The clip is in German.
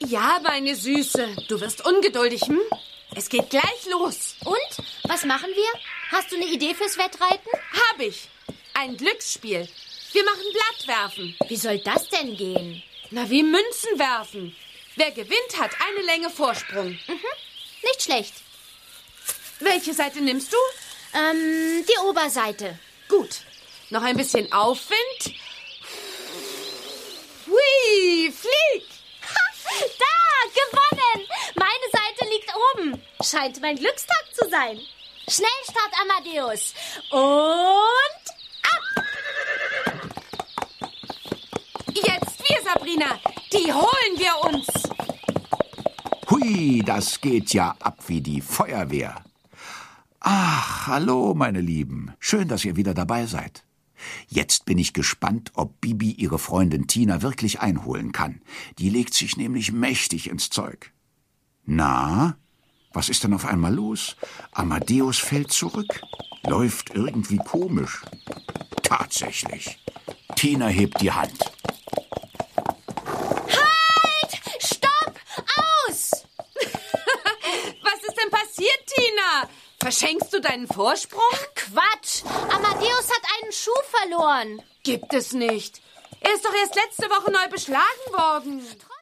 Ja, meine Süße. Du wirst ungeduldig, hm? Es geht gleich los. Und? Was machen wir? Hast du eine Idee fürs Wettreiten? Hab ich. Ein Glücksspiel. Wir machen Blattwerfen. Wie soll das denn gehen? Na, wie Münzen werfen. Wer gewinnt, hat eine Länge Vorsprung. Nicht schlecht. Welche Seite nimmst du? Die Oberseite. Gut. Noch ein bisschen Aufwind. Hui, flieg! Da, gewonnen! Meine Seite liegt oben. Scheint mein Glückstag zu sein. Schnellstart, Amadeus. Und ab! Jetzt wir, Sabrina. Die holen wir uns. Hui, das geht ja ab wie die Feuerwehr. Ach, hallo, meine Lieben. Schön, dass ihr wieder dabei seid. Jetzt bin ich gespannt, ob Bibi ihre Freundin Tina wirklich einholen kann. Die legt sich nämlich mächtig ins Zeug. Na, was ist denn auf einmal los? Amadeus fällt zurück. Läuft irgendwie komisch. Tatsächlich. Tina hebt die Hand. Halt! Stopp! Aus! Was ist denn passiert, Tina? Verschenkst du deinen Vorsprung? Quatsch! Amadeus hat einen Schuh verloren. Gibt es nicht. Er ist doch erst letzte Woche neu beschlagen worden.